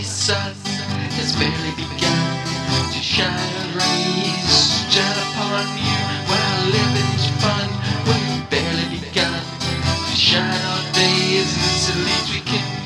sun has barely begun to shine and rays down upon you. While living's fun, we've barely begun to shine on days. It's the least we can